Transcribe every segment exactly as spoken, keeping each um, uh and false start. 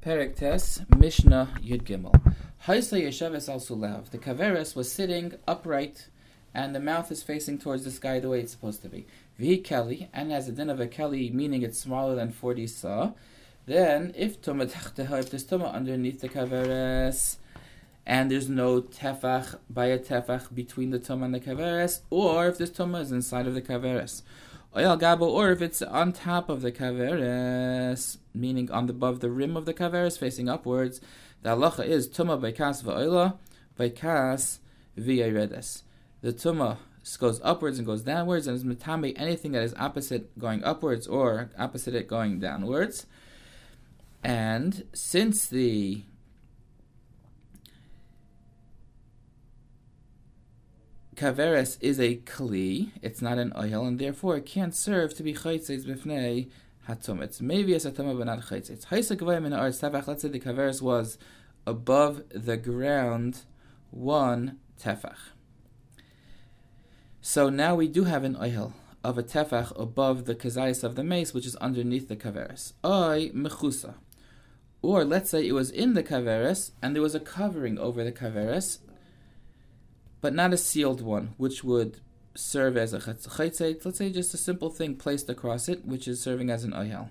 Perek Tes, Mishnah Yud Gimel. Haisa Yesheves al Sulev. The Kaveres was sitting upright, and the mouth is facing towards the sky the way it's supposed to be. V'hi Keli, and has a din of a Keli, meaning it's smaller than forty sa. Then, if Tumah Tachteha, if there's Tumah underneath the Kaveres, and there's no tefach by a tefach between the Tumah and the Kaveres, or if this Tumah is inside of the Kaveres. Oyal Gabo, or if it's on top of the Kaveres, meaning on the, above the rim of the Kaveres, facing upwards, the halacha is Tumah Baikas Va'oila, Baikas V'yeredes. The Tumah goes upwards and goes downwards, and is metame anything that is opposite going upwards or opposite it going downwards. And since the Kaveres is a kli, it's not an oil, and therefore it can't serve to be chaytzes b'fnei hatum. It's maybe a satama but not chaytzes. Haisa gavayim in the arts tefach. Let's say the Kaveres was above the ground one tefach. So now we do have an oil of a tefach above the kazayis of the mace, which is underneath the Kaveres. Oy mechusa. Or let's say it was in the Kaveres and there was a covering over the Kaveres, but not a sealed one, which would serve as a chaytzeit. Let's say just a simple thing placed across it, which is serving as an oyel.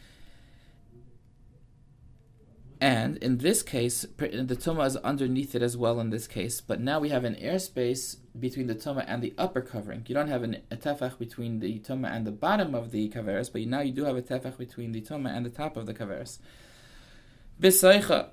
And in this case, the tumah is underneath it as well in this case, but now we have an airspace between the tumah and the upper covering. You don't have an, a tefach between the tumah and the bottom of the kaveres, but now you do have a tefach between the tumah and the top of the kaveres. B'saycha.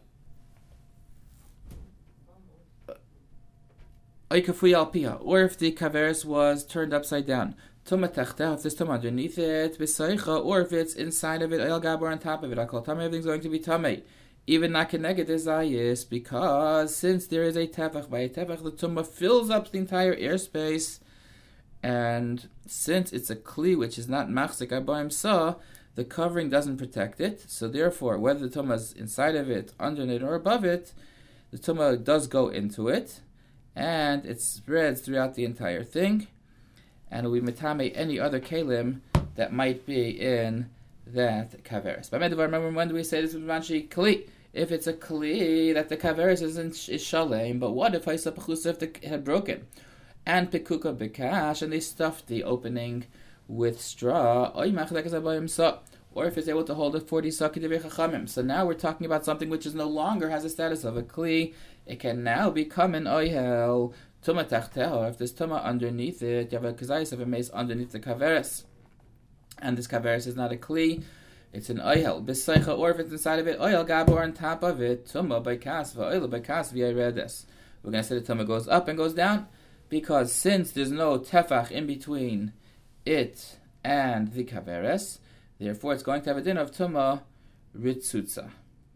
Or if the kaveres was turned upside down, tumah tachteh, if there's tumah underneath it, b'saycha, or if it's inside of it, oyel gabor on top of it, I call tamei, everything's going to be tamei. Even not connected to zayis, because since there is a tefach, by a tefach, the tumah fills up the entire airspace, and since it's a kli which is not machzik abayim sa, the covering doesn't protect it, so therefore, whether the tumah is inside of it, underneath it, or above it, the tumah does go into it, and it spreads throughout the entire thing, and we metame any other kalim that might be in that kaveres. But remember, when do we say this with manshi kli? If it's a kli that the kaveres is, in, is shalem, but what if Haisa Pechusa, if the had broken, and pekuka bekash, and they stuffed the opening with straw, or if it's able to hold a forty sakid chachamim. So now we're talking about something which is no longer has a status of a kli. It can now become an oyel. Tumah tachteho, if there's tumah underneath it, you have a kazayis of a mace underneath the kaveres, and this kaveres is not a kli, it's an oyel. B'saycha, or if it's inside of it, oyel gabor on top of it, tumah by kas va'oil by kas v'yaredes. We're going to say the tumah goes up and goes down, because since there's no tefach in between it and the kaveres, therefore it's going to have a din of tumah ritzutza.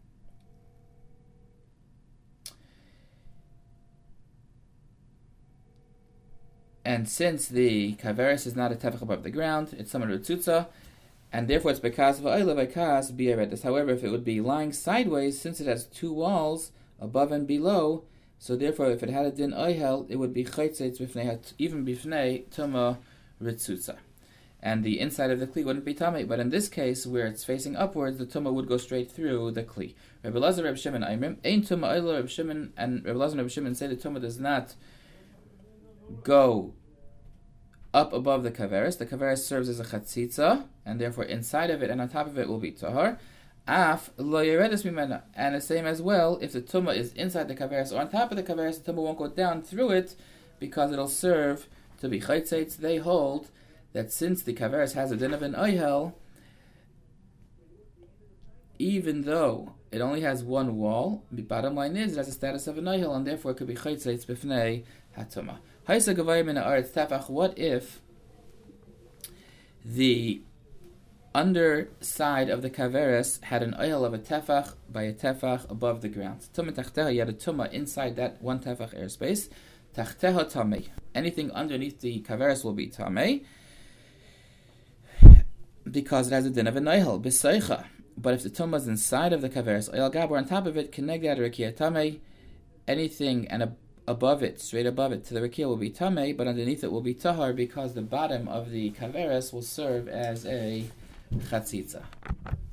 And since the kaveres is not a tefach above the ground, it's tumah ritzutza, and therefore it's bekas va'oila bekas bi'eredes. However, if it would be lying sideways, since it has two walls above and below, so therefore if it had a din oyhel, it would be chaytzeit b'fnei, even b'fnei tumah ritzutza. And the inside of the kli wouldn't be tamei, but in this case, where it's facing upwards, the tumah would go straight through the kli. Rabbi Elazar, Rabbi Shimon, Aimrim, ein tumah oyla, Rabbi Shimon, and Rabbi Elazar and Rabbi Shimon say the tumah does not go up above the kaveres. The kaveres serves as a chatzitza, and therefore inside of it and on top of it will be tahar. Af lo yeredes mimena, and the same as well, if the tumah is inside the kaveres or on top of the kaveres, the tumah won't go down through it, because it'll serve to be chaytzeitz. They hold that since the kaveres has a din of an oyhel, even though it only has one wall, the bottom line is it has a status of an oyhel, and therefore it could be chaytzeitz b'fnei hatuma. Haisa gavayim in haaretz tefach. What if the underside of the kaveres had an oyhel of a tefach by a tefach above the ground? Tumah tachteha, you had a tumah inside that one tefach airspace. Tachteha tamei. Anything underneath the kaveres will be tamei, because it has a din of an oyhel, b'saycha. But if the tumah is inside of the kaveres, oyel gabor on top of it, keneged rekia tamei, anything and a, above it, straight above it to the rekia will be tamei, but underneath it will be tahar, because the bottom of the kaveres will serve as a chatzitza.